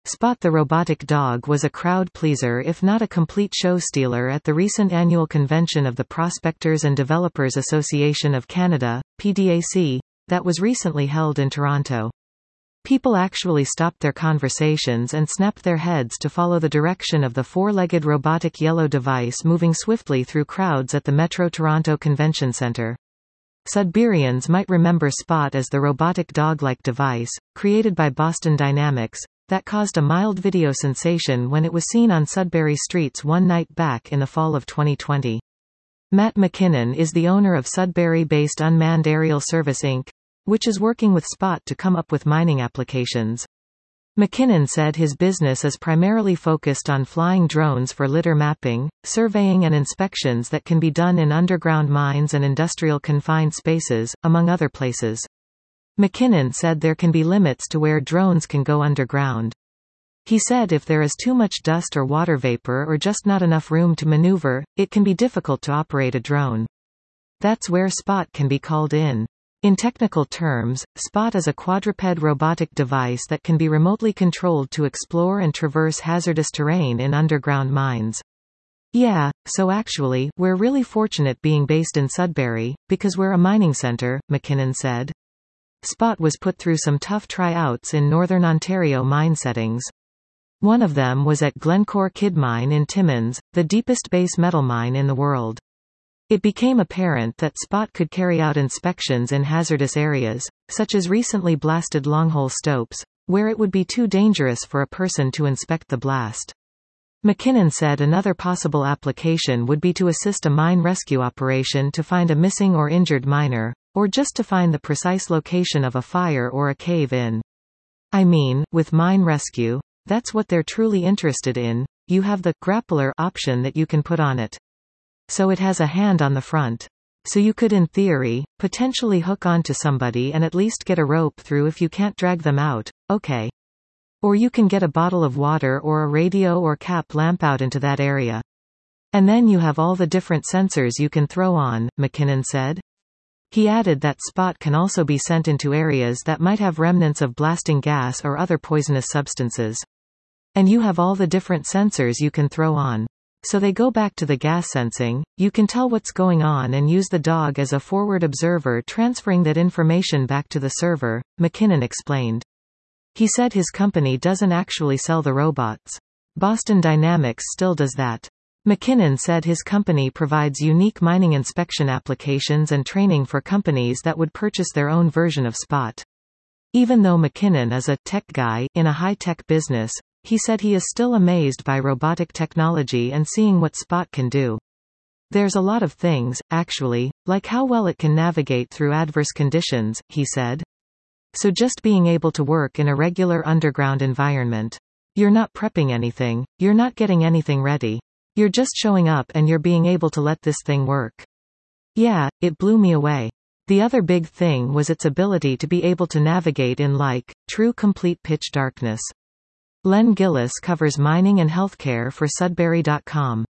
Spot the robotic dog was a crowd pleaser if not a complete show stealer at the recent annual convention of the Prospectors and Developers Association of Canada, PDAC, that was recently held in Toronto. People actually stopped their conversations and snapped their heads to follow the direction of the four-legged robotic yellow device moving swiftly through crowds at the Metro Toronto Convention Centre. Sudburyans might remember Spot as the robotic dog-like device, created by Boston Dynamics, that caused a mild video sensation when it was seen on Sudbury streets one night back in the fall of 2020. Matt McKinnon is the owner of Sudbury-based Unmanned Aerial Service Inc., which is working with Spot to come up with mining applications. McKinnon said his business is primarily focused on flying drones for litter mapping, surveying and inspections that can be done in underground mines and industrial confined spaces, among other places. McKinnon said there can be limits to where drones can go underground. He said if there is too much dust or water vapor or just not enough room to maneuver, it can be difficult to operate a drone. That's where Spot can be called in. In technical terms, Spot is a quadruped robotic device that can be remotely controlled to explore and traverse hazardous terrain in underground mines. Yeah, so actually, we're really fortunate being based in Sudbury, because we're a mining center, McKinnon said. Spot was put through some tough tryouts in Northern Ontario mine settings. One of them was at Glencore Kidd Mine in Timmins, the deepest base metal mine in the world. It became apparent that Spot could carry out inspections in hazardous areas, such as recently blasted longhole stopes, where it would be too dangerous for a person to inspect the blast. McKinnon said another possible application would be to assist a mine rescue operation to find a missing or injured miner, or just to find the precise location of a fire or a cave-in. I mean, with mine rescue, that's what they're truly interested in. You have the grappler option that you can put on it. So it has a hand on the front. So you could in theory, potentially hook onto somebody and at least get a rope through if you can't drag them out, okay. Or you can get a bottle of water or a radio or cap lamp out into that area. And then you have all the different sensors you can throw on, McKinnon said. He added that Spot can also be sent into areas that might have remnants of blasting gas or other poisonous substances. And you have all the different sensors you can throw on. So they go back to the gas sensing, you can tell what's going on and use the dog as a forward observer transferring that information back to the server, McKinnon explained. He said his company doesn't actually sell the robots. Boston Dynamics still does that. McKinnon said his company provides unique mining inspection applications and training for companies that would purchase their own version of Spot. Even though McKinnon is a tech guy in a high-tech business, he said he is still amazed by robotic technology and seeing what Spot can do. There's a lot of things, actually, like how well it can navigate through adverse conditions, he said. So just being able to work in a regular underground environment. You're not prepping anything, you're not getting anything ready. You're just showing up and you're being able to let this thing work. Yeah, it blew me away. The other big thing was its ability to be able to navigate in true complete pitch darkness. Len Gillis covers mining and healthcare for Sudbury.com.